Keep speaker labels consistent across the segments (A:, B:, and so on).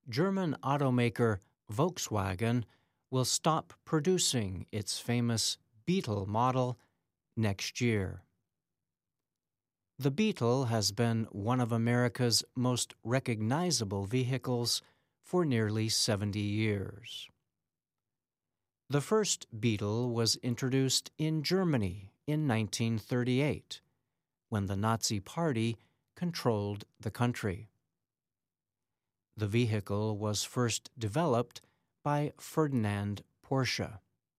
A: German automaker Volkswagen will stop producing its famous Beetle model next year. The Beetle has been one of America's most recognizable vehicles for nearly 70 years. The first Beetle was introduced in Germany in 1938, when the Nazi Party controlled the country. The vehicle was first developed by Ferdinand Porsche.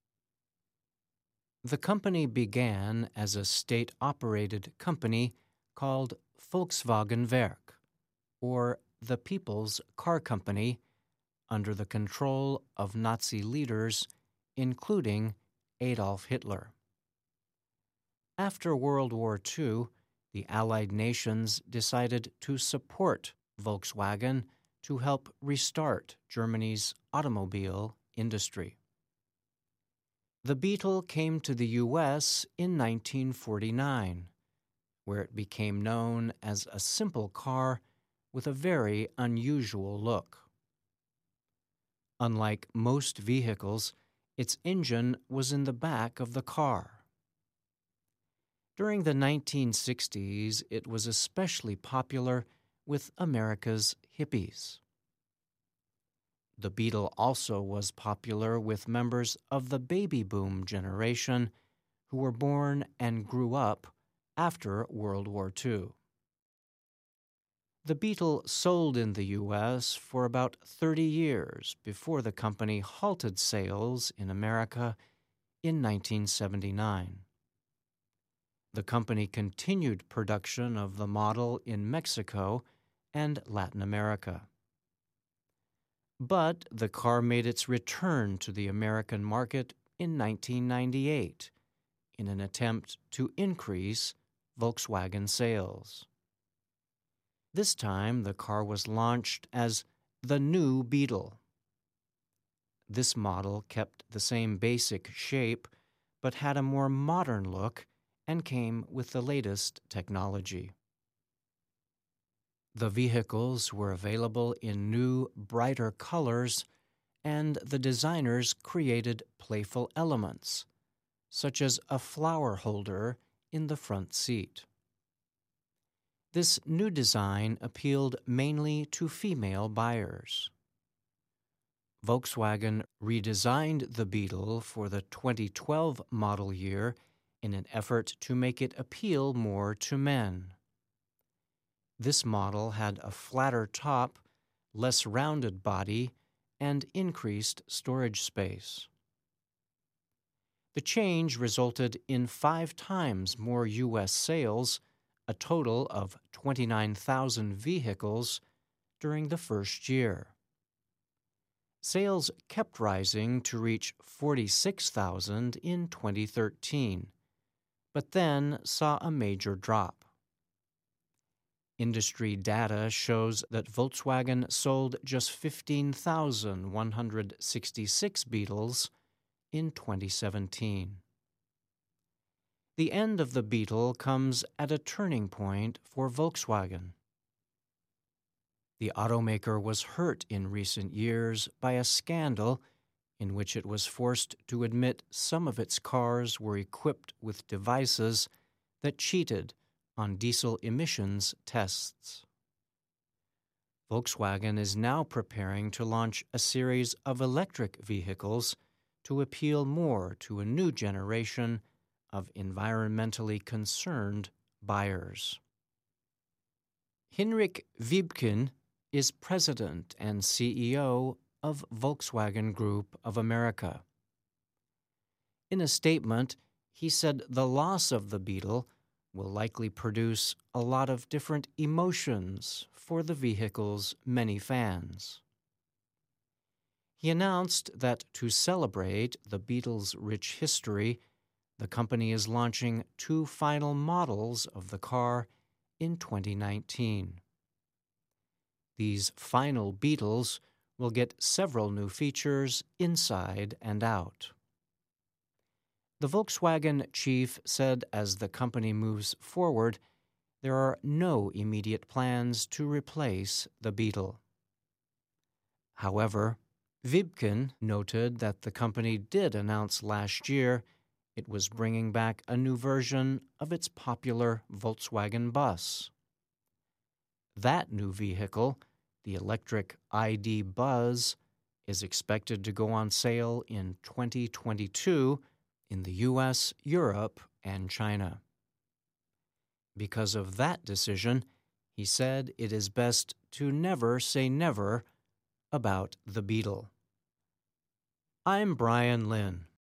A: The company began as a state-operated company called Volkswagen Werk, or the People's Car Company, under the control of Nazi leaders, including Adolf Hitler. After World War II, the Allied nations decided to support Volkswagen to help restart Germany's automobile industry. The Beetle came to the U.S. in 1949, where it became known as a simple car with a very unusual look. Unlike most vehicles, its engine was in the back of the car. During the 1960s, it was especially popular with America's hippies. The Beetle also was popular with members of the baby boom generation who were born and grew up after World War II. The Beetle sold in the U.S. for about 30 years before the company halted sales in America in 1979. The company continued production of the model in Mexico and Latin America. But the car made its return to the American market in 1998 in an attempt to increase Volkswagen sales. This time, the car was launched as the new Beetle. This model kept the same basic shape, but had a more modern look and came with the latest technology. The vehicles were available in new, brighter colors, and the designers created playful elements, such as a flower holder in the front seat. This new design appealed mainly to female buyers. Volkswagen redesigned the Beetle for the 2012 model year in an effort to make it appeal more to men. This model had a flatter top, less rounded body, and increased storage space. The change resulted in 5 times more U.S. sales, a total of 29,000 vehicles, during the first year. Sales kept rising to reach 46,000 in 2013, but then saw a major drop. Industry data shows that Volkswagen sold just 15,166 Beetles in 2017. The end of the Beetle comes at a turning point for Volkswagen. The automaker was hurt in recent years by a scandal in which it was forced to admit some of its cars were equipped with devices that cheated on diesel emissions tests. Volkswagen is now preparing to launch a series of electric vehicles to appeal more to a new generation of environmentally concerned buyers. Hinrich Wiebken is president and CEO of Volkswagen Group of America. In a statement, he said the loss of the Beetle will likely produce a lot of different emotions for the vehicle's many fans. He announced that to celebrate the Beetle's rich history, the company is launching 2 final models of the car in 2019. These final Beetles will get several new features inside and out. The Volkswagen chief said as the company moves forward, there are no immediate plans to replace the Beetle. However, Wiebken noted that the company did announce last year it was bringing back a new version of its popular Volkswagen bus. That new vehicle, the electric ID. Buzz, is expected to go on sale in 2022 in the US, Europe, and China. Because of that decision, he said it is best to never say never about the Beetle. I'm Brian Lynn.